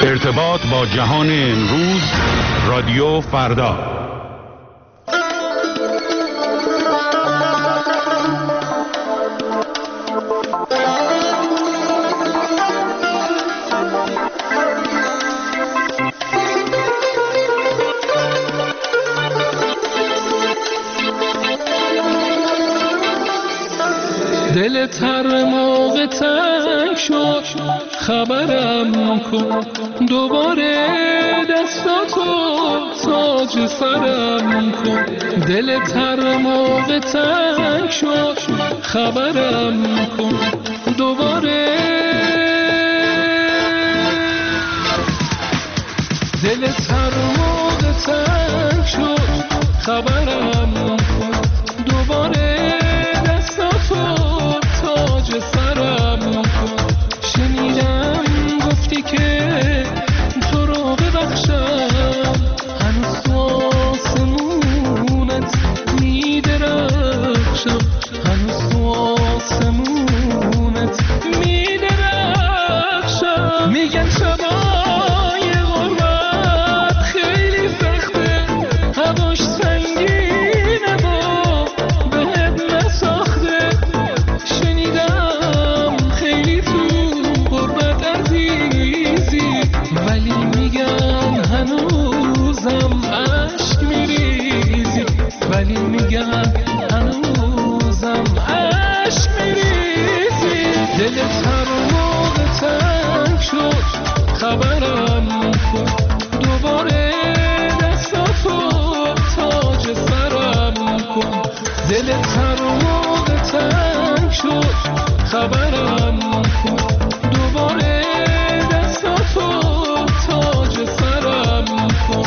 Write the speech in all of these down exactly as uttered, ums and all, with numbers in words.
ارتباط با جهان امروز، رادیو فردا. دلت هر موقع تنگ شد خبرم کن، دوباره دستاتو تاج سرم کن. دلت هر موقع تنگ شد خبرم کن، دوباره دلت هر موقع تنگ شد خبرم کن، دوباره تاج سرم کن. شنیدم گفتی که تو رو ببخشم، هنوز تو آسمونت میدرخشم، هنوز تو آسمونت میدرخشم. میگن شبای غربت خیلی سخته، هواش سنگینه و بهت نساخته. شنیدم خیلی تو غربت عزیزی، ولی میگن هنوزم عشق میریزی، ولی میگن هنوزم عشق میریزی. دلت هر موقع تنگ شد خبرم کن، دوباره دستاتو تاج سرم کن. دلت هر موقع تنگ شد خبرم کن، دوباره دستاتو تاج سرم کن.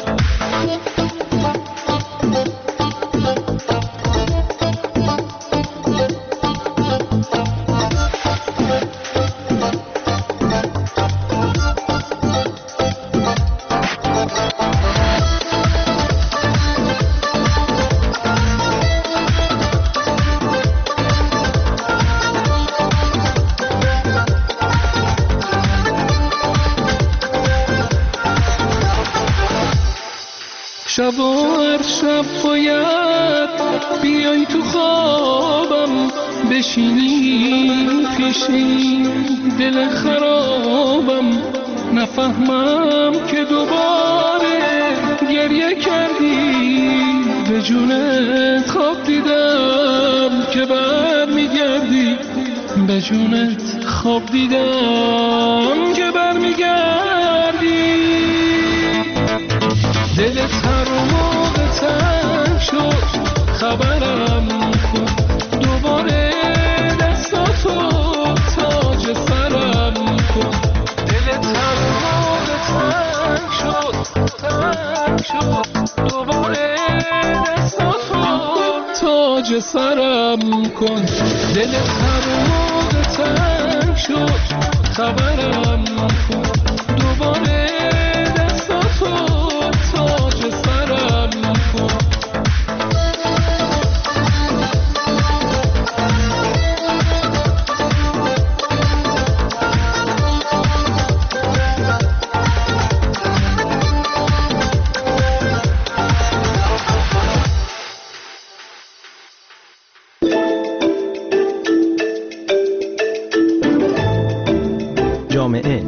شب و هر شب باید بیای تو خوابم، بشینی پیشی دل خرابم. نفهمم که دوباره گریه کردی، به جونت خواب دیدم که بر میگردی، به جونت خواب دیدم که بر میگردی. دلت هر موقع تنگ شد خبرم کن، دوباره دستاتو تاج سرم کن. دلت هر موقع تنگ شد تنگ شد، دوباره دستاتو تاج سرم کن. دلت هر موقع تنگ شد خبرم کن، دوباره دستاتو تاج سرم کن. جامعه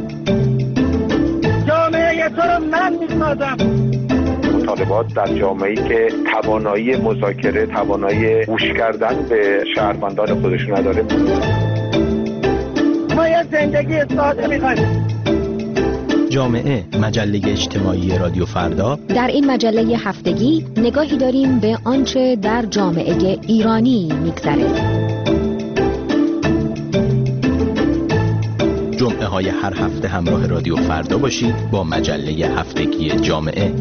جامعه تو رو من میسازم. مطالبات در جامعه‌ای که توانایی مذاکره، توانایی گوش کردن به شهروندان خودش نداره. ما یه زندگی ساده می‌خوایم. جامعه، مجله اجتماعی رادیو فردا. در این مجله هفتگی نگاهی داریم به آنچه در جامعه ایرانی می‌گذره. جمعه های هر هفته همراه رادیو فردا باشید با مجله هفتگی جامعه.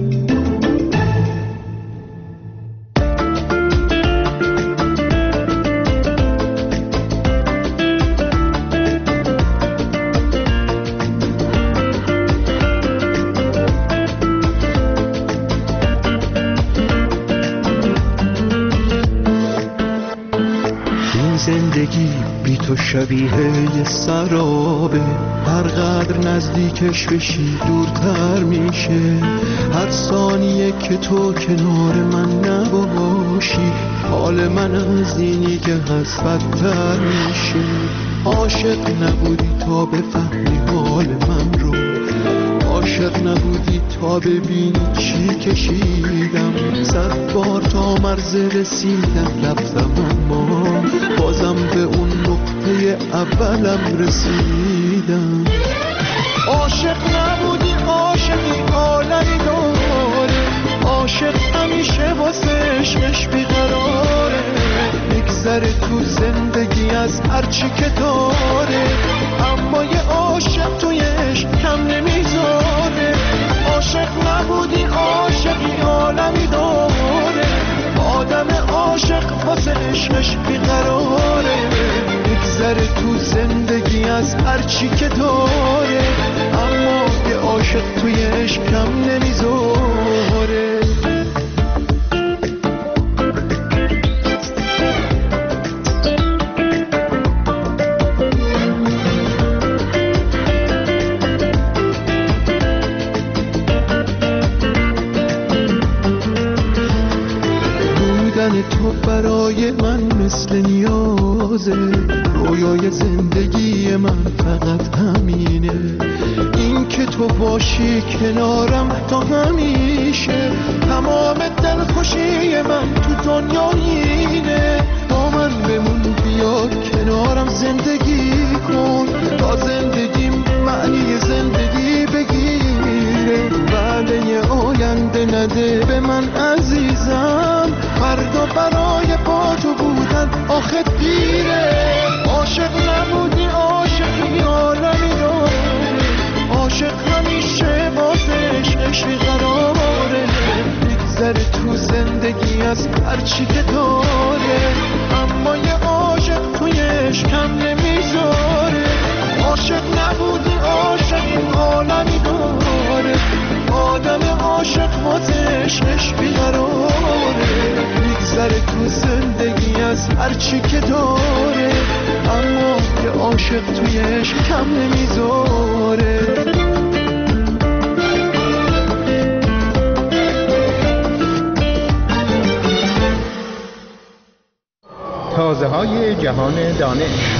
این زندگی بی تو شبیه یه سرابه، هر قدر نزدیکش بشی دورتر میشه. هر ثانیه که تو کنار من نباشی حال من از اینی که هست بدتر میشه. عاشق نبودی تا بفهمی حال من رو، عاشق نبودی تا ببینی چی کشیدم. صد بار تا مرز رسیدم رفتم اما بازم به اون نقطه اولم رسیدم. عاشق نبودی عاشقی عالمی داره، عاشق همیشه واسه عشقش بیقراره. میگذره تو زندگی از هرچی که داره، اما یه عاشق توی عشق کم نمیذاره. عاشق نبودی عاشقی عالمی داره، آدم عاشق واسه عشقش بیقراره. میگذره تو زندگی از هرچی که داره، اما یه عاشق توی عشق کم نمیذاره. تو برای من مثل نیازه، رویای زندگی من فقط همینه. این که تو باشی کنارم تا همیشه، تمام دلخوشی من تو دنیا اینه. با من بمون بیا کنارم زندگی کن، تا زندگیم معنی زندگی بگیره. وعده آینده نده به من عزیزم، فردا برای با تو بودن آخه دیره. عاشق نبودی عاشقی عالمی داره، عاشق همیشه واسه عشقش بیقراره. میگذره تو زندگی از هرچی که داره، اما یه عاشق توی عشق کم نمیذاره. عاشق نبودی عاشقی عالمی داره، آدم عاشق واسه عشقش بیقراره. میگذره تو زندگی از هرچی که داره، اما یه عاشق توی عشق کم نمیذاره. تازه های جهان دانش.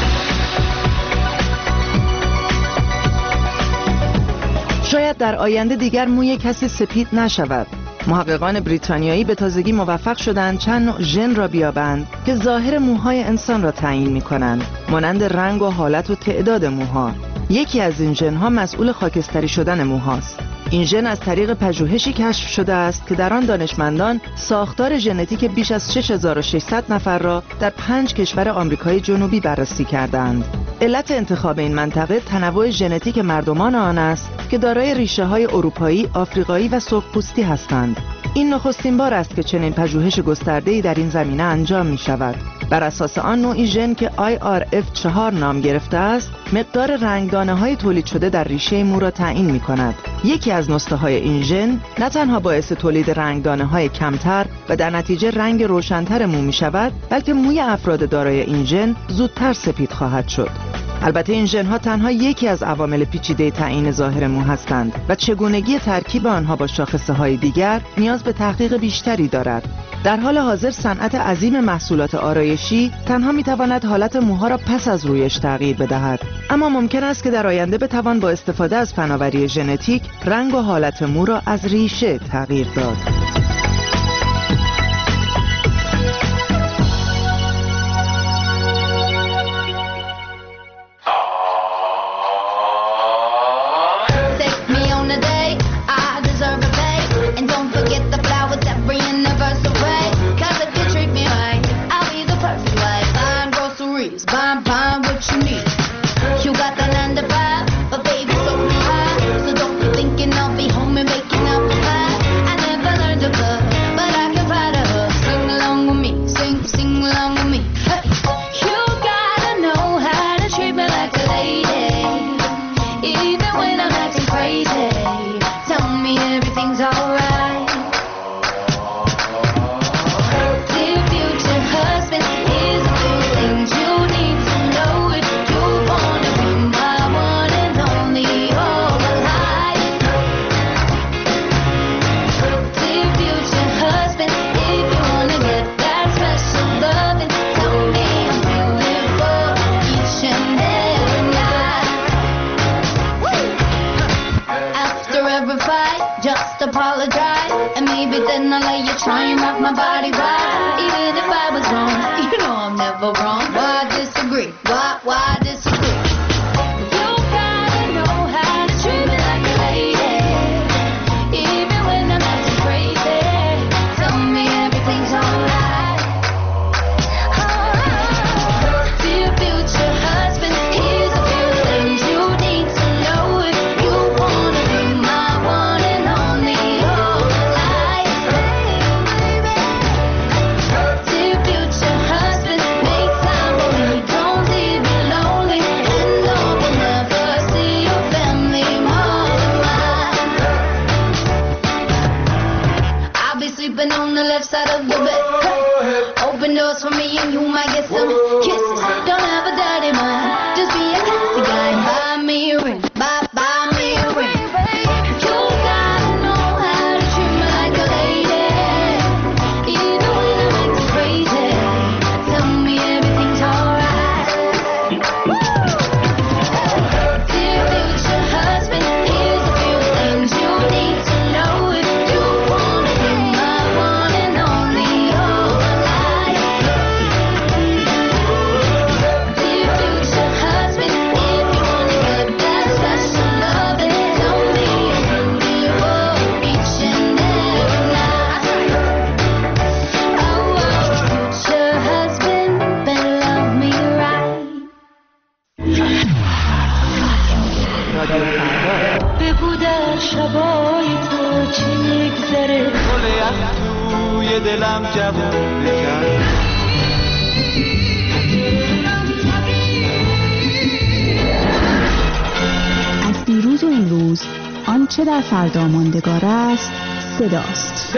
شاید در آینده دیگر موی کسی سپید نشود. محققان بریتانیایی به تازگی موفق شدند چند نوع ژن را بیابند که ظاهر موهای انسان را تعیین می‌کنند، مانند رنگ و حالت و تعداد موها. یکی از این ژن‌ها مسئول خاکستری شدن موهاست. این ژن از طریق پژوهشی کشف شده است که در آن دانشمندان ساختار ژنتیک بیش از شش هزار و ششصد نفر را در پنج کشور آمریکای جنوبی بررسی کردند. علت انتخاب این منطقه تنوع ژنتیک مردمان آن است که دارای ریشه‌های اروپایی، آفریقایی و سرخپوستی هستند. این نخستین بار است که چنین پژوهش گسترده‌ای در این زمینه انجام می‌شود. بر اساس آن نوعی ژن که آی آر اف چهار نام گرفته است، مقدار رنگدانه‌های تولید شده در ریشه مو را تعیین می‌کند. یکی از نسخه‌های این ژن نه تنها باعث تولید رنگدانه‌های کمتر و در نتیجه رنگ روشن‌تر مو می‌شود، بلکه موی افراد دارای این ژن زودتر سپید خواهد شد. البته این ژن‌ها تنها یکی از عوامل پیچیده تعیین ظاهر مو هستند و چگونگی ترکیب آنها با شاخصه‌های دیگر نیاز به تحقیق بیشتری دارد. در حال حاضر صنعت عظیم محصولات آرایشی تنها می‌تواند حالت موها را پس از رویش تغییر بدهد، اما ممکن است که در آینده بتوان با استفاده از فناوری ژنتیک رنگ و حالت مو را از ریشه تغییر داد. Dear future husband, here's a few things you need to know. just apologize, and maybe then I'll let you try and rock my body right. Even if I was wrong, you know I'm never wrong. Why disagree? Why, why disagree? You gotta know how to treat me like a lady, even when I'm acting crazy. Tell me everything's alright. Oh, dear future husband, here's a few things you need to know if you wanna be my one and only whole life. Dear future husband, make time for me, don't leave me lonely, and know we'll never see your family more than mine. I'll be sleeping on the left side of the bed. Open doors for me and you might get some kisses. Don't have a dirty mind, just be a classy guy and buy me a ring. Buy, buy me a ring. You gotta know how to treat me like a lady, even when I'm acting crazy. Tell me everything's alright. Dear future husband, here's a few things you need to know if you wanna be my one and only whole life. Dear future husband, if you wanna get that special loving, tell me you're beautiful each and every night. Oh, future husband, better love me right. رادیو فردا. بگو در شبای تو چی میگذره. گل یخ توی دلم جوونه کرد. از دیروز و امروز آنچه در فردا ماندگار است صداست.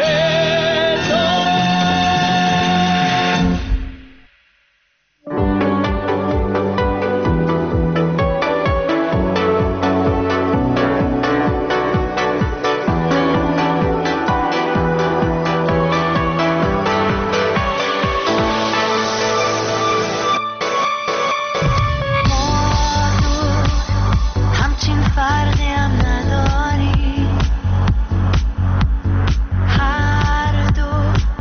همچین فرقی هم نداری، هر دو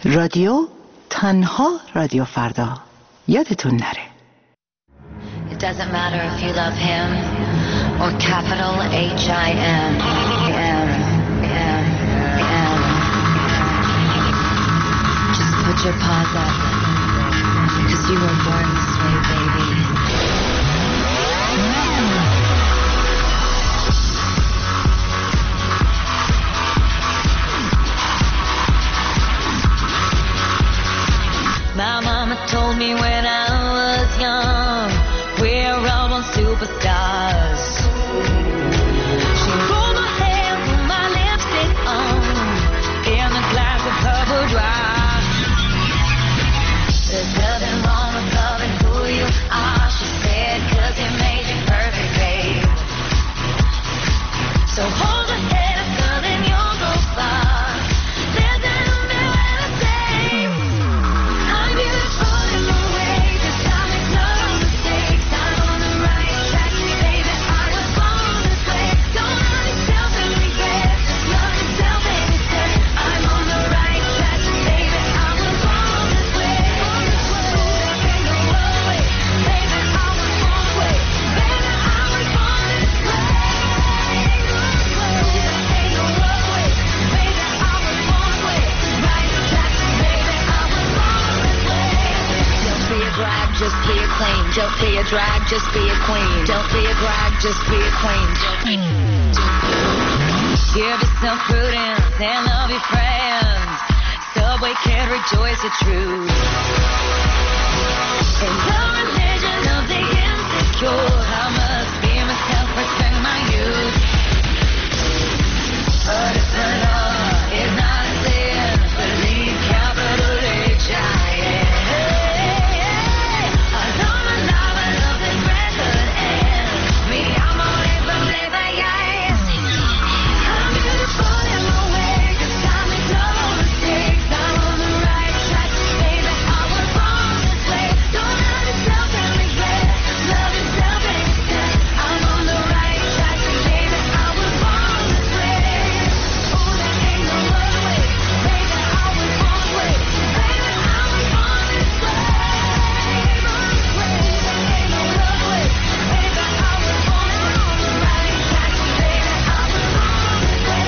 رادیو تنها رادیو فردا. یادتون نره. It doesn't matter if you love him or capital H I M. M, M, M. Just put your paws up, 'cause you were born this way, baby. My mama told me when I was young, we're all born superstars. She rolled my hair, put my lipstick on, in a glass of purple dry. There's nothing wrong with loving who you are, she said, 'cause it made you perfect, babe. So hold your head up, girl, and you'll go far. There's an better day. I'm beautiful in my way, 'cause I make no mistakes. I'm on the right track, baby, I was born this way. Don't hurt yourself and regret, love yourself and instead. I'm on the right track, baby, I was born this way. Ain't no other way, baby, I was born this way. Baby, I was born this way. Ain't no other way, baby, I was born this way. Right track, baby, I was born this way. Don't be a drag, just be a queen. Don't be a drag, just be a queen. Don't be a drag, just be a queen. Give yourself prudence and love your friends. Subway can't rejoice the truth. In the religion of the insecure, I must be myself, respect my youth. But if the law is not a sin, believe capital H I M. I know my love, I love this record and me, I'm always believe I am. I'm beautiful in my way, 'cause I make no mistakes. I'm on the right track, baby, I was born this way. Don't hurt yourself and regret, love yourself instead. I'm on the right track, baby, I was born this way. Oh, there ain't no other way, baby, I was born this way. Baby, I was born this way. Born this way, there ain't no other way, baby, I was born on the right track, baby, I was born this way.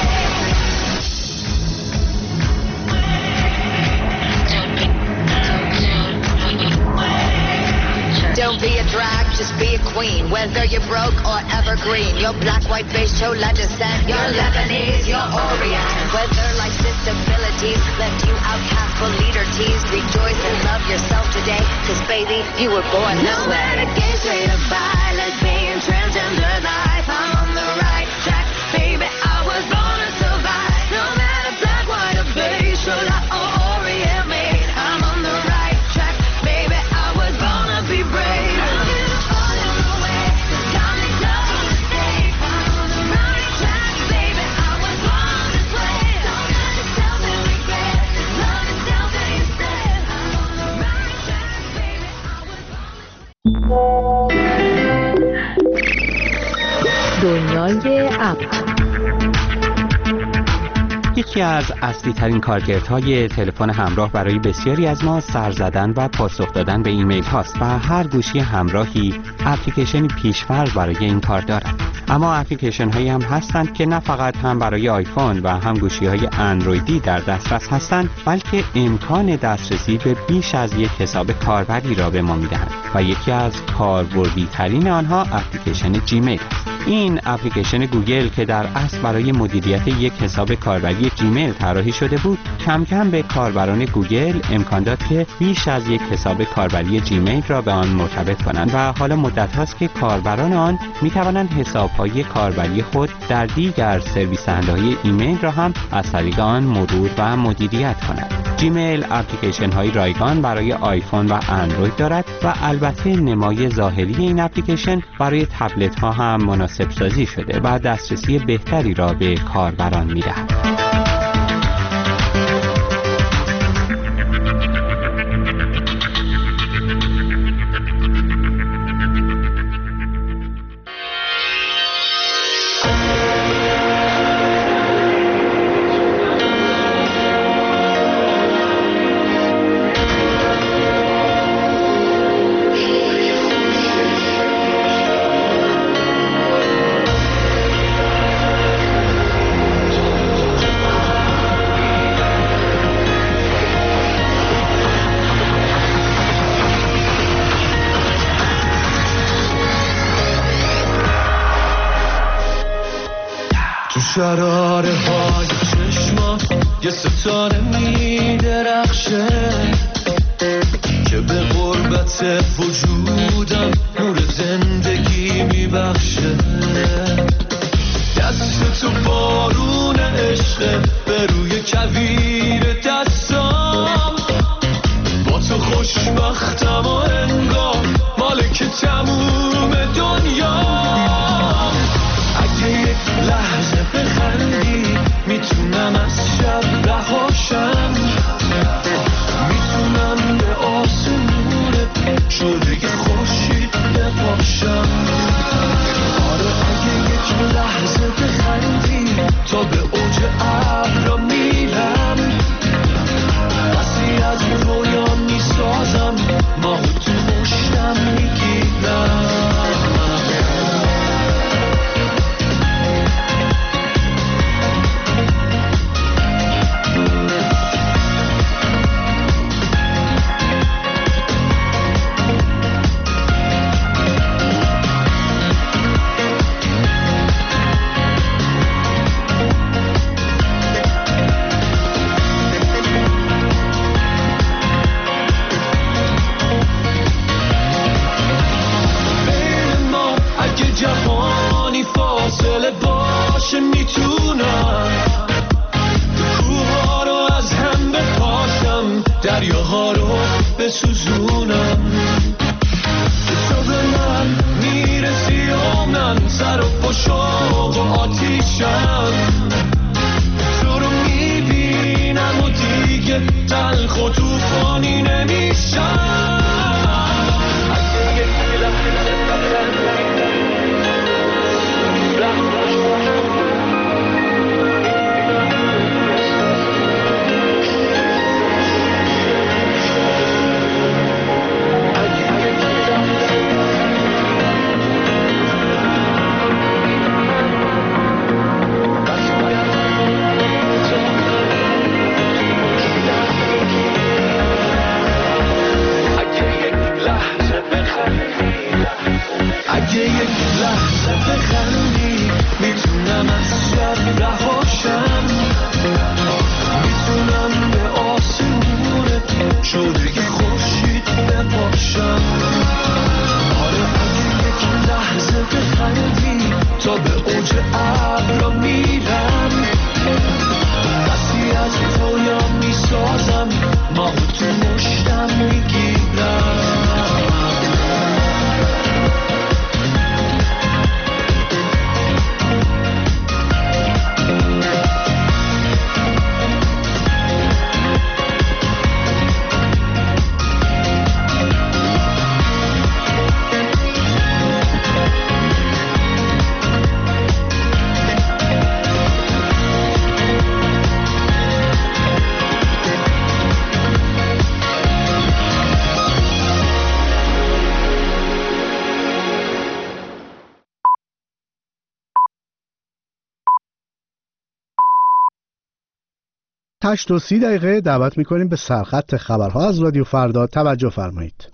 Don't be a drag, just be a queen. Whether you're broke or evergreen, your black, white, beige, chola descent, you're Lebanese, you're Orient. Whether life's disabilities left you outcast for leader teased, rejoice and love yourself today, 'cause baby, you were born this way. No matter gay, straight or bi, lesbian, transgender life, I'm on the right track, baby, I was born to survive. No matter black, white or beige, chola or Orient made, I'm on the right track, baby, I was born to be brave. I'm beautiful in my way, 'cause I make no mistakes. I'm on the right track, baby, I was born this way. Don't hurt yourself and regret, love yourself instead. I'm on the right track, baby, I was born this way. دنیای اپ. یکی از اصلی ترین کارکردهای تلفن همراه برای بسیاری از ما سر زدن و پاسخ دادن به ایمیل هاست و هر گوشی همراهی اپلیکیشنی پیش‌فرض برای این کار دارد. اما اپلیکیشن هایی هم هستند که نه فقط هم برای آیفون و هم گوشی های اندرویدی در دسترس هستند، بلکه امکان دسترسی به بیش از یک حساب کاربری را به ما میدهند و یکی از کاربردی ترین آنها اپلیکیشن جیمیل است. این اپلیکیشن گوگل که در اصل برای مدیریت یک حساب کاربری جیمیل طراحی شده بود، کم کم به کاربران گوگل امکان داد که بیش از یک حساب کاربری جیمیل را به آن مرتبط کنند و حالا مدت هاست که کاربران آن می توانند حساب‌های کاربری خود در دیگر سرویس دهنده‌های ایمیل را هم از طریق آن مرور و مدیریت کنند. جیمیل اپلیکیشن های رایگان برای آیفون و اندروید دارد و البته نمای ظاهری این اپلیکیشن برای تبلت ها هم مناسب سازی شده و دسترسی بهتری را به کاربران می دهد. شراره های چشمات یه ستاره می درخشه که به غربت وجودم نور زندگی می بخشه. دست تو بارون عشقه به روی کویر دستام، با تو خوشبختم و انگار مالک تموم دنیا. اگه یک لحظه بخندی میتونم از شب رهاشم، میتونم به آسمون شده خورشید بپاشم. آره اگه یک لحظه بخندی تا به اوج ابرا میرم، بسی از رویا میسازم ماهو تو مشتم میگیرم. میتونم کوها رو از هم بپاشم، دریاها رو بسوزونم. تو به من میرسی و من سر و پشاق و آتیشم، تو رو میبینم و دیگه تلخ و توفانی نمیشم. اگه یک لحظه بخندی میتونم از شب رهاشم، میتونم به آسمون شده خورشید بپاشم. آره اگه یک لحظه بخندی تا به اوج ابرا میرم، بسی از رویا میسازم ماهو تو مشتم میگیرم. هشت و سی دقیقه دعوت میکنیم به سرخط خبرها از رادیو فردا. توجه فرمایید.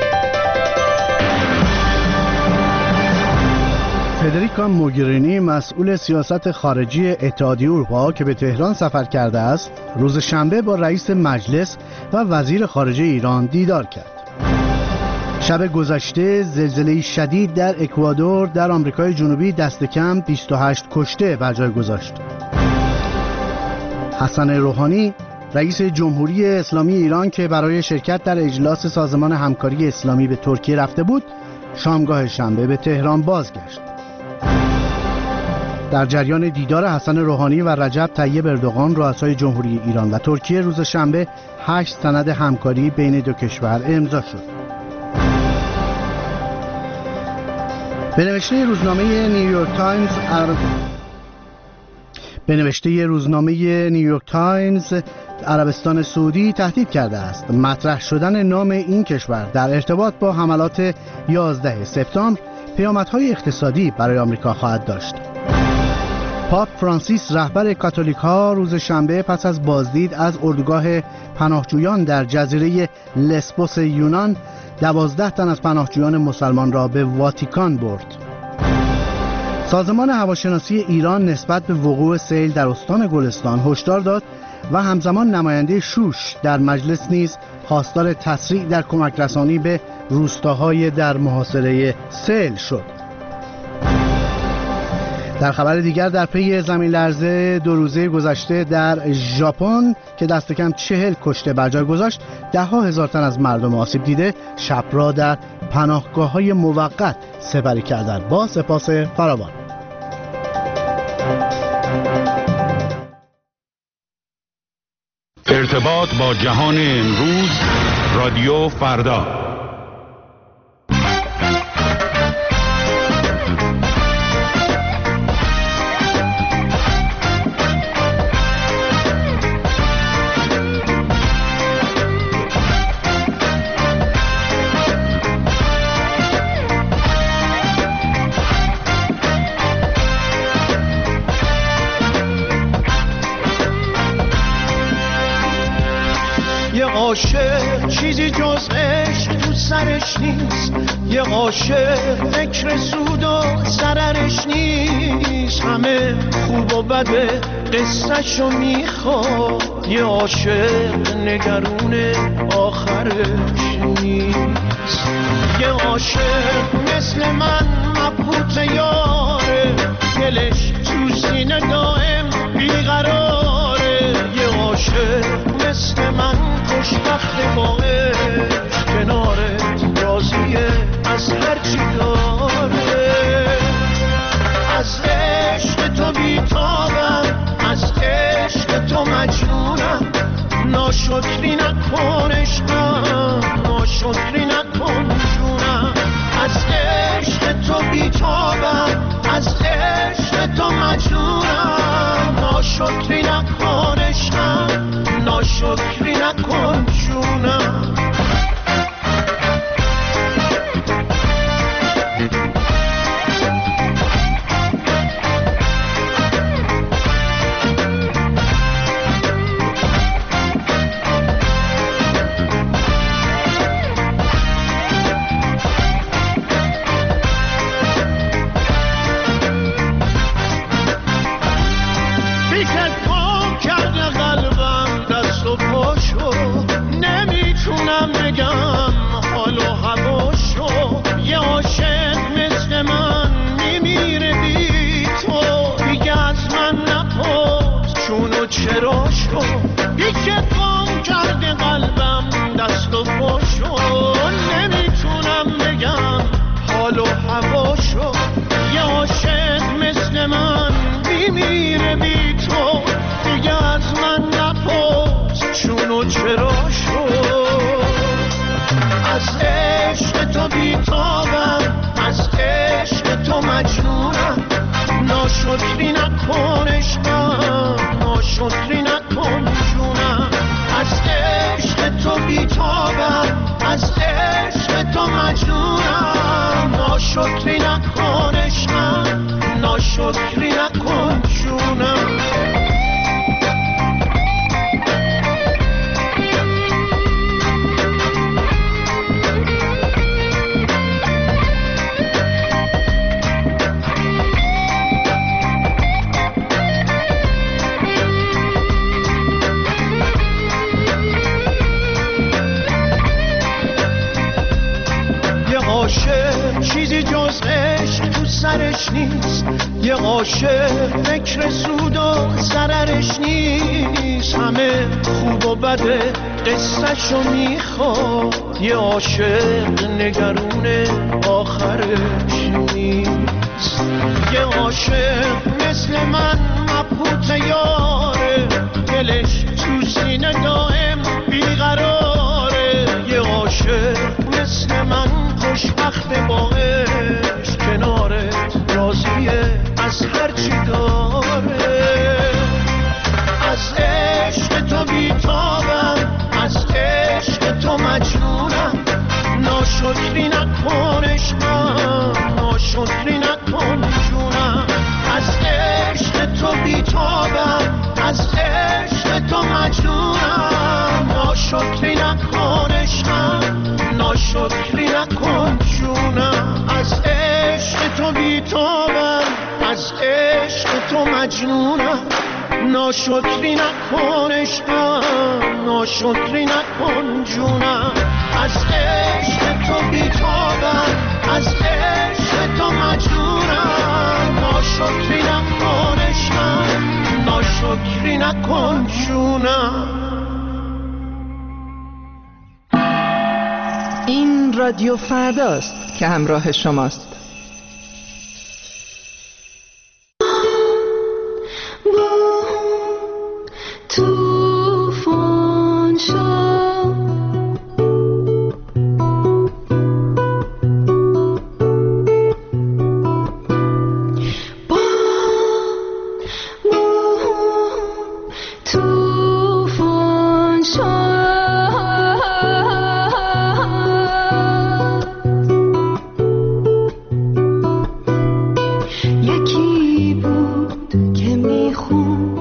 فدریکا موگرینی مسئول سیاست خارجی اتحادیه اروپا که به تهران سفر کرده است، روز شنبه با رئیس مجلس و وزیر خارجه ایران دیدار کرد. شب گذشته زلزله شدید در اکوادور در آمریکای جنوبی دست کم بیست و هشت کشته بر جای گذاشت. حسن روحانی رئیس جمهوری اسلامی ایران که برای شرکت در اجلاس سازمان همکاری اسلامی به ترکیه رفته بود، شامگاه شنبه به تهران بازگشت. در جریان دیدار حسن روحانی و رجب طیب اردوغان رؤسای جمهوری ایران و ترکیه روز شنبه هشت سند همکاری بین دو کشور امضا شد. به نوشته روزنامه نیویورک تایمز به نوشته روزنامه نیویورک تایمز عربستان سعودی تهدید کرده است مطرح شدن نام این کشور در ارتباط با حملات یازده سپتامبر پیامدهای اقتصادی برای آمریکا خواهد داشت. پاپ فرانسیس رهبر کاتولیک ها روز شنبه پس از بازدید از اردوگاه پناهجویان در جزیره لسبوس یونان دوازده تن از پناهجویان مسلمان را به واتیکان برد. سازمان هواشناسی ایران نسبت به وقوع سیل در استان گلستان هشدار داد و همزمان نماینده شوش در مجلس نیز خواستار تسریع در کمک رسانی به روستاهای در محاصره سیل شد. در خبر دیگر، در پی زمین لرزه دو روزه گذشته در ژاپن که دست کم چهل کشته بر جای گذاشت، ده ها هزار تن از مردم آسیب دیده شب را در پناهگاه‌های موقت سپری کردند. با سپاس فراوان. ارتباط با جهان امروز، رادیو فردا. عاشق چیزی جز عشق تو سرش نیست، یه عاشق فکر سود و ضررش نیست، همه خوب و بده قصه‌شو میخواد، یه عاشق نگرون آخرش نیست، یه عاشق مثل من مبهوت یاره، دلش تو سینه دائم بیقراره، یه عاشق مثل من خوشبخت با عشق، کنارت راضیه از هرچی داره، از عشق تو بیتابم، از عشق تو مجنونم، ناشکری نکن عشقم، ناشکری نکن جونم، از عشق تو بیتابم، از عشق تو مجنونم، ناشکری نکن عشقم، ناشکری نکن جونم. ناشکری نکن عشقم، ناشکری نکن جونم، از عشق تو بیتابم، از عشق تو مجنونم، ناشکری نکن عشقم، ناشکری نکن جونم. چیزی جز عشق تو سرش نیست، یه عاشق فکر سود و ضررش نیست، همه خوب و بده قصه‌شو میخواد، یه عاشق نگرون آخرش نیست، یه عاشق مثل من مبهوت یاره، دلش تو سینه دائم بیقراره، یه عاشق مثل من خوشبخت با عشق، کنارت راضیه از هرچی داره، از عشق تو بیتابم، از عشق تو مجنونم، ناشکری نکن عشقم، ناشکری نکن جونم، از عشق تو بیتابم، از عشق تو مجنونم، ناشکری نکن عشقم، ناشکری نکن جونم، از عشق تو بیتابم، مجنونم ناشکری نکن عشقم ناشکری نکن جونم از عشق تو بیتابم از عشق تو مجنونم ناشکری نکن عشقم ناشکری نکن جونم. این رادیو فرداست که همراه شماست. توفان شد با توفان شد یکی بود که میخوند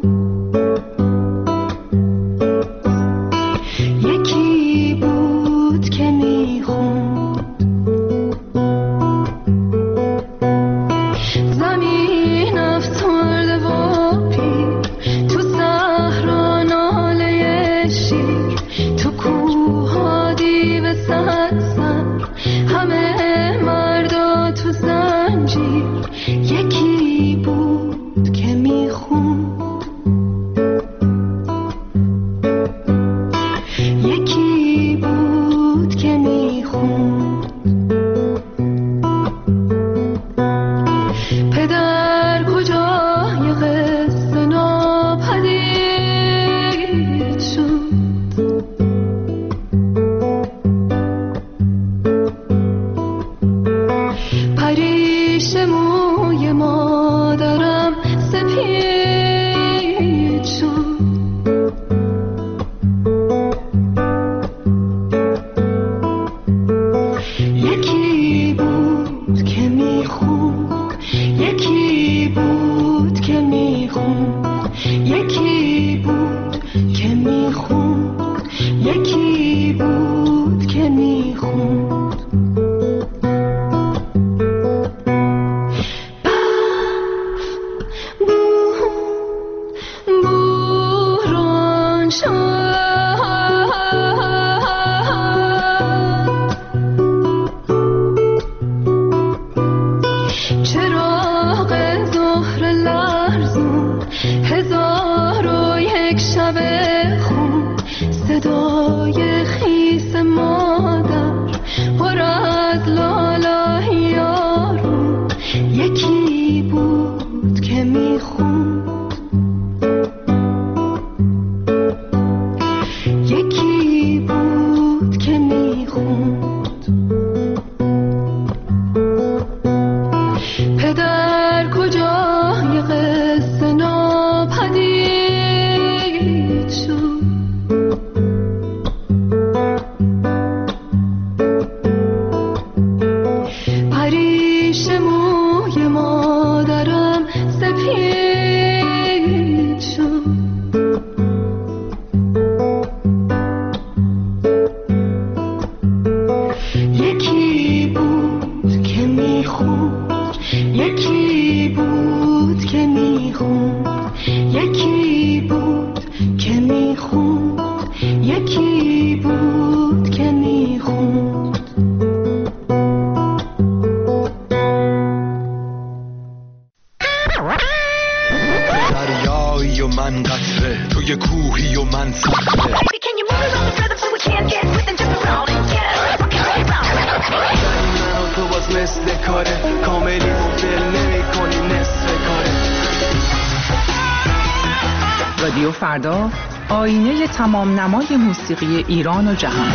رادیو فردا، آینه تمام نمای موسیقی ایران و جهان.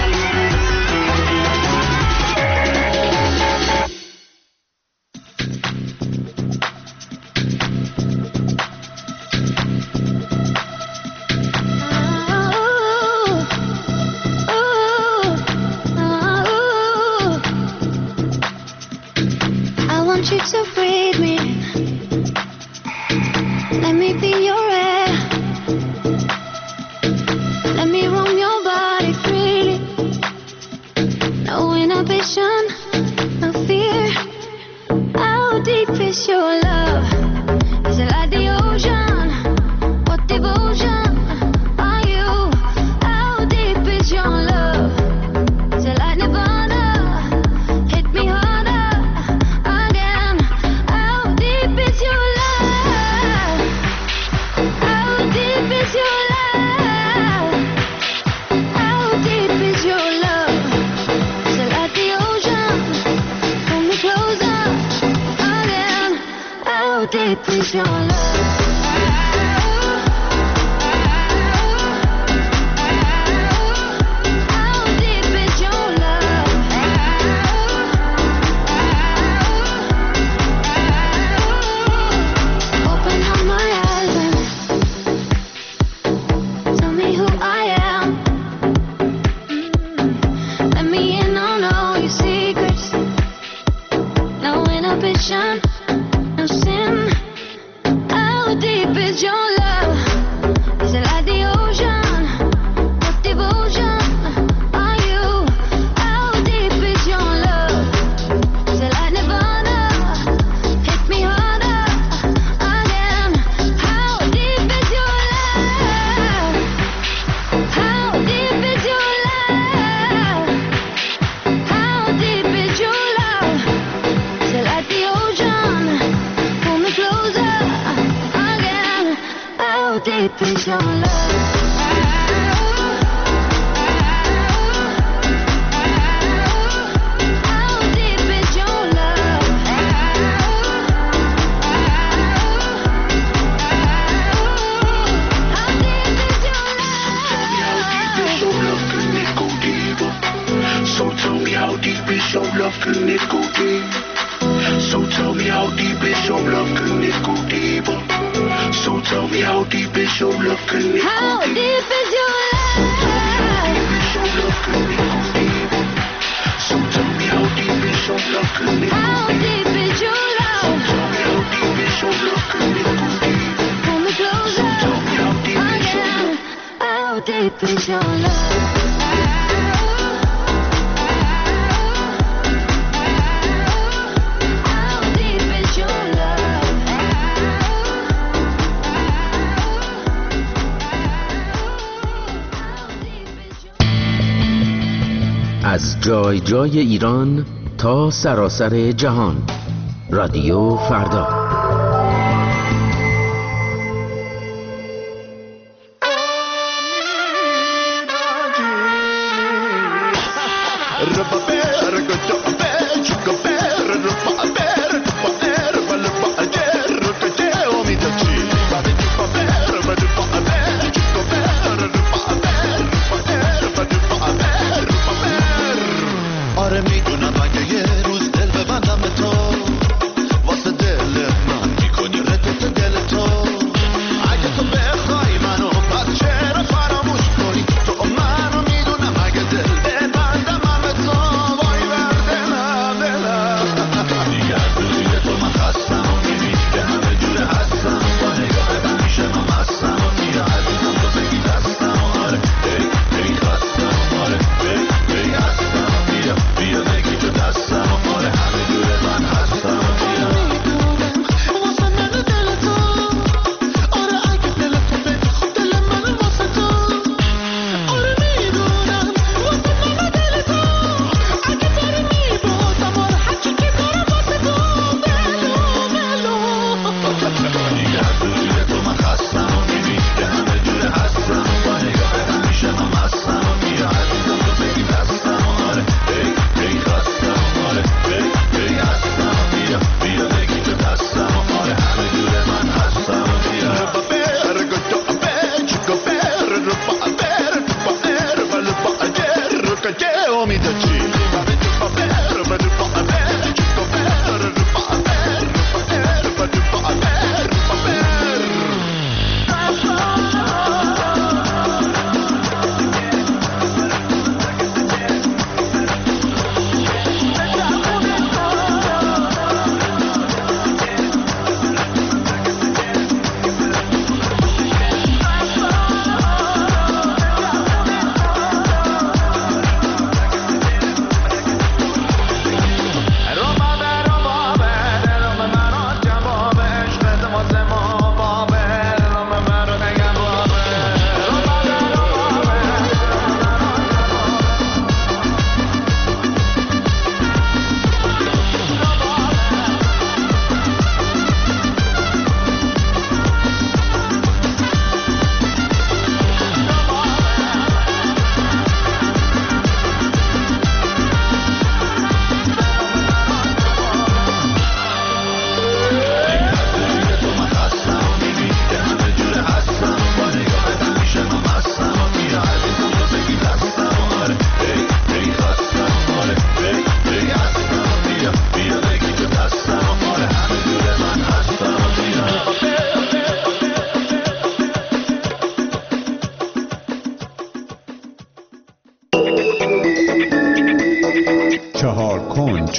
your love? How deep is your love? Open up my eyes and tell me who I am. Let me in on all your secrets. No inhibition, no sin. How deep is your love? Is it like the ocean? What devotion are you? How deep is your love? Is it like Nirvana? Hit me harder again. How deep is your love? How deep is your love? How deep is your love? Is it like the ocean? Pull me closer again. How deep is your love? How deep is your love? How deep is your love? So tell me how deep is your love, can it go deep? So tell me how deep is your love, can it go deeper? So tell me how deep is your love, can it go How deep? deep is your love? So tell me how deep is your love, can it go How deep? deep is your love? Tell me how deep is your love, can it go deep? Pull me closer Tell me how deep is your again. love? How deep is your love? How deep is your love? از جای جای ایران تا سراسر جهان، رادیو فردا. آره میدونم اگه یه روز دل ببندم به تو واسه دل چهار کنج.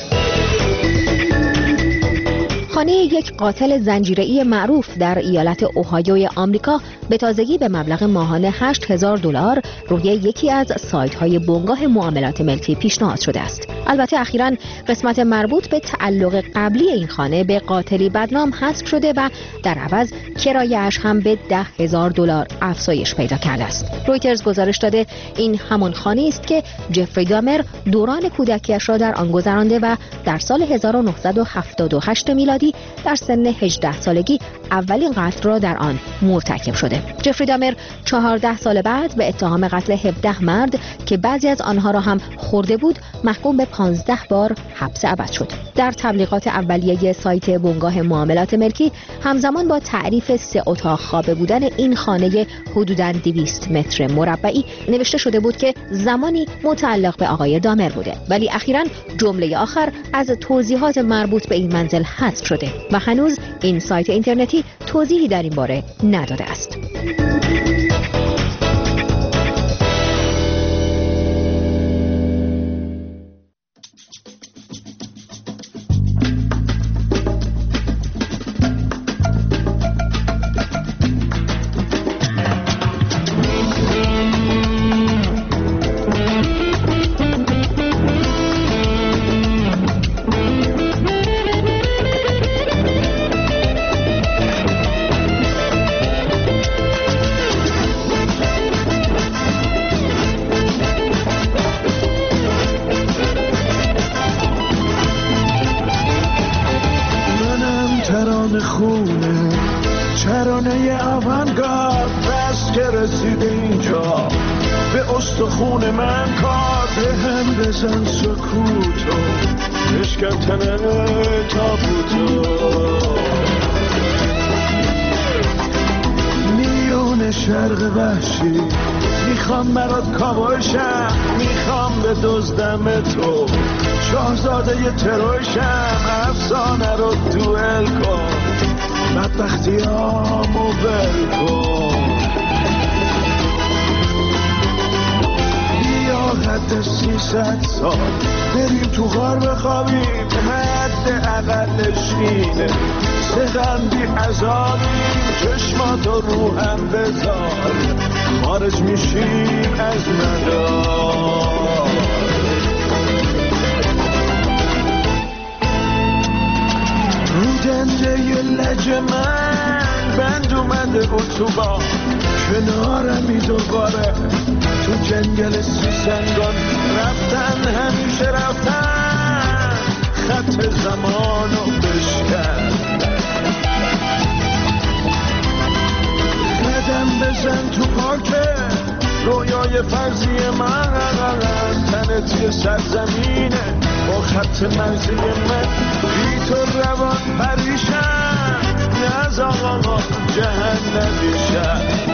خانه یک قاتل زنجیره‌ای معروف در ایالت اوهایوی آمریکا به تازگی به مبلغ ماهانه هشت هزار دلار روی یکی از سایت‌های بنگاه معاملات ملکی پیشنهاد شده است. البته اخیراً قسمت مربوط به تعلق قبلی این خانه به قاتلی بدنام حذف شده و در عوض کرایه‌اش هم به ده هزار دلار افزایش پیدا کرده است. رویترز گزارش داده این همان خانه است که جفری دامر دوران کودکیش را در آن گذرانده و در سال هزار و نهصد و هفتاد و هشت میلادی در سن هجده سالگی اولین قتل را در آن مرتکب شده. جفری دامر چهارده سال بعد به اتهام قتل هفده مرد که بعضی از آنها را هم خورده بود محکوم به پانزده بار حبس ابد شد. در تبلیغات اولیه سایت بنگاه معاملات ملکی همزمان با تعریف سه اتاق خوابه بودن این خانه حدوداً دویست متر مربعی نوشته شده بود که زمانی متعلق به آقای دامر بوده، ولی اخیراً جمله آخر از توضیحات مربوط به این منزل حذف شده و هنوز این سایت اینترنتی توضیحی در این باره نداده است. میخوام برات کابوشم، میخوام به دزدم تو، شاهزاده ی تروشم، افسانه رو دوئل کن، بدبختیامو ول کن. یا حد سیصد سال بریم تو غار بخوابیم، حد اقلش اینه سقم بی عذابیم، چشماتو رو هم بذار خارج میشیم از مدار. رو دنده ی لج من بند اومده اتوبان، کنارمی دوباره تو جنگل سیسنگان، رفتن همیشه رفتن، خط زمانو بشکن، قدم بزن تو پاکه رویای فرضی من، تنت یه سرزمینه با خط مرزی من، بی تو روان پریشم، نز آقا جهنمی شد.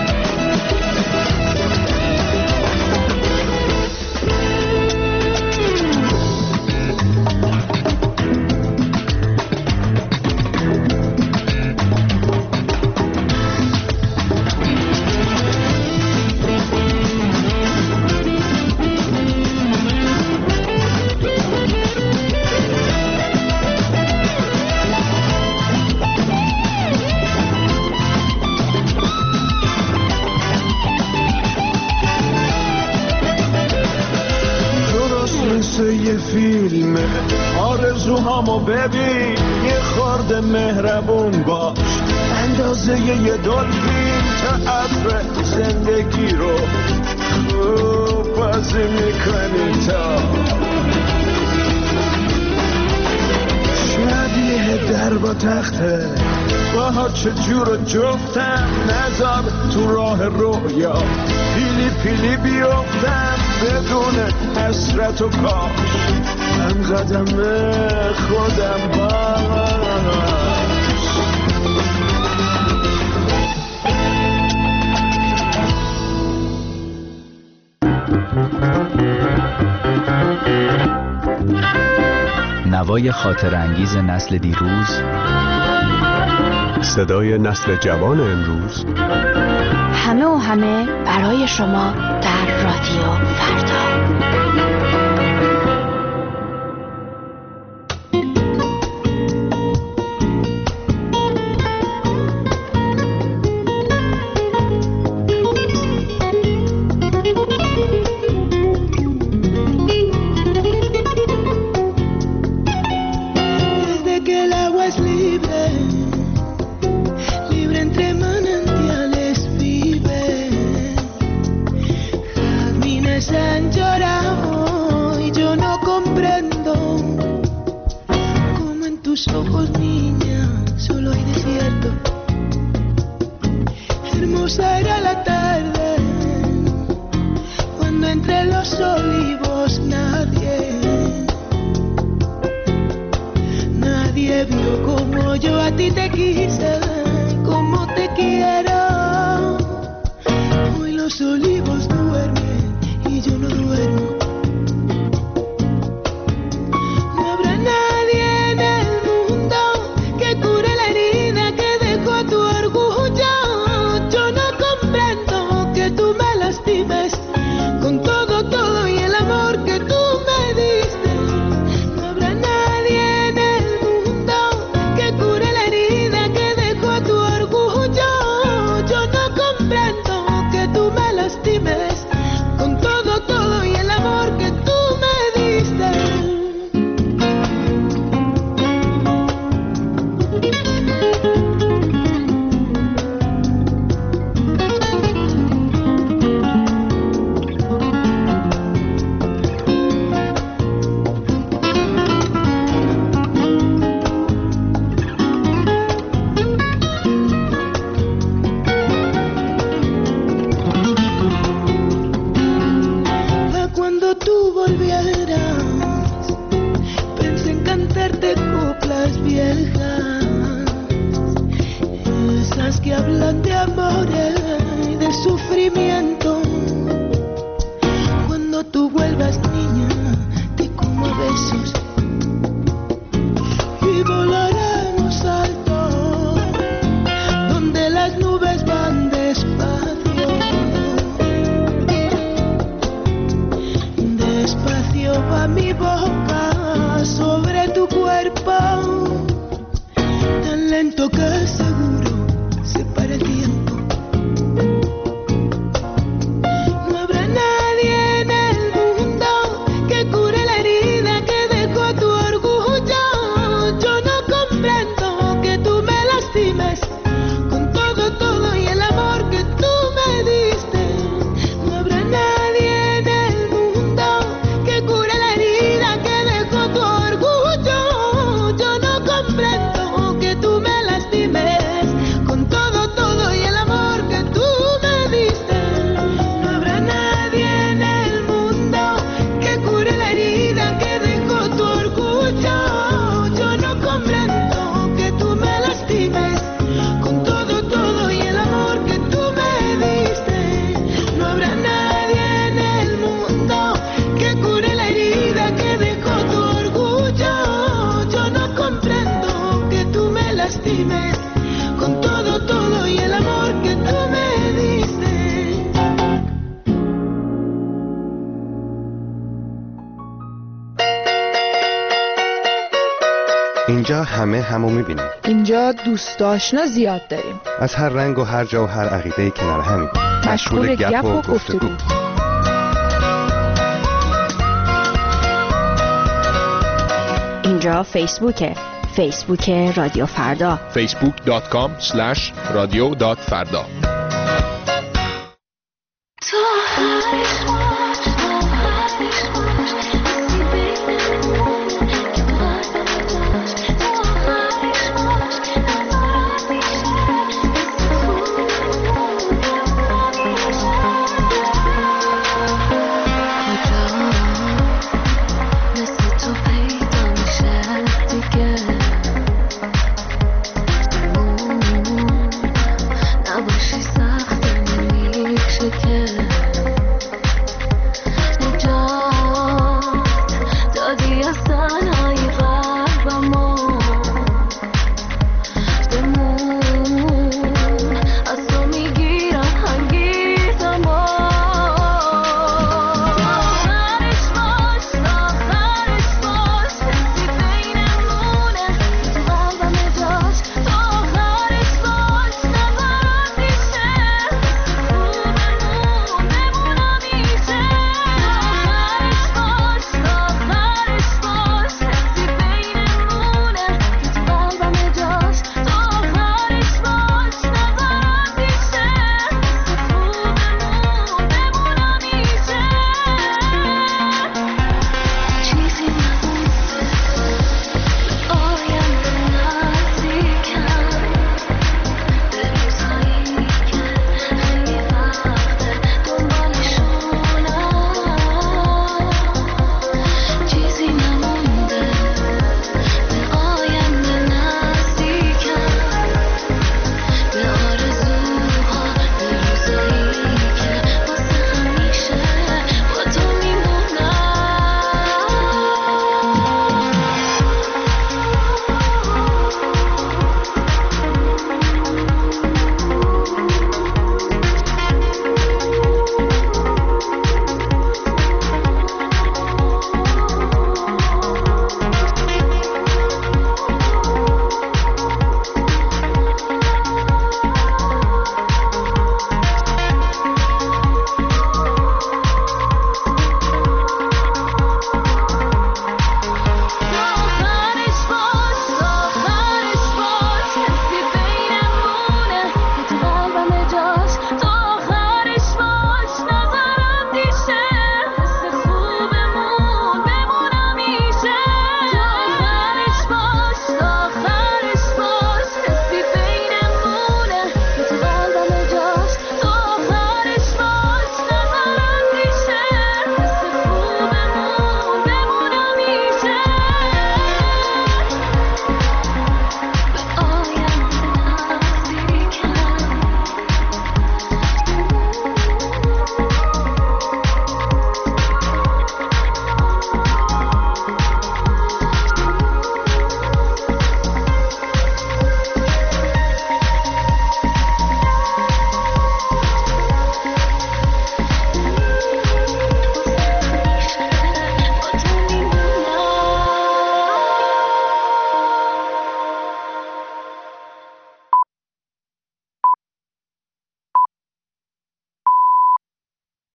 یه فیلم آرزوهامو ببین، یه خورده مهربون باش، اندازه یه دلفین، تئاتر زندگی رو خوب بازی میکنی تا شبیه در با تخته، باها چجور جفتم، نذار تو راه رویا پیلی پیلی بیفتم، بدون حسرت و کاش هم قدم خودم باش. نوای خاطر انگیز نسل دیروز، صدای نسل جوان امروز، همه و همه برای شما در رادیو فردا. han llorado y yo no comprendo cómo en tus ojos, niña, solo hay desierto. Hermosa era la tarde cuando entre los olivos nadie, nadie vio como yo a ti te quise, como te quiero. Hoy los olivos duermen y yo no duermo. No habrá nadie en el mundo que cure la herida que dejó tu orgullo. Yo no comprendo que tú me lastimes con todo, todo y el amor que tú me diste. No habrá nadie en el mundo que cure la herida que dejó tu orgullo. Yo no comprendo que tú me lastimes con todo, todo y el amor que tú me diste. Cuando tú volvieras, pensé en cantarte coplas viejas, esas que hablan de amores y de sufrimiento. Cuando tú vuelvas, niña, te como a besos y volaremos alto, donde las nubes van despacio. Despacio va mi boca sobre tu cuerpo, tan lento que seguro se para el tiempo. No habrá nadie en el mundo que cure la herida que dejó tu orgullo. Yo no comprendo que tú me lastimes con todo, todo y el amor que tú me diste. No habrá nadie en el mundo que cure la herida que dejó tu orgullo. Yo no comprendo que tú me lastimes con todo, todo y el amor que tú me diste. No habrá nadie en el mundo que cure la herida que dejó tu orgullo. Yo no comprendo que tú me lastimes con todo, todo y el amor que tú me diste. No habrá nadie en el mundo que cure la herida que dejó tu orgullo. Yo no comprendo que tú me lastimes con todo, todo y el amor que tú me diste. اینجا همه همو میبینیم. اینجا دوست آشنا زیاد داریم. از هر رنگ و هر جا و هر عقیده‌ای کنار همیم. مشغول گپ و گفتگو. اینجا فیسبوکه، فیسبوک رادیو فردا. فیسبوک دات کام اسلش رادیو دات فردا. تو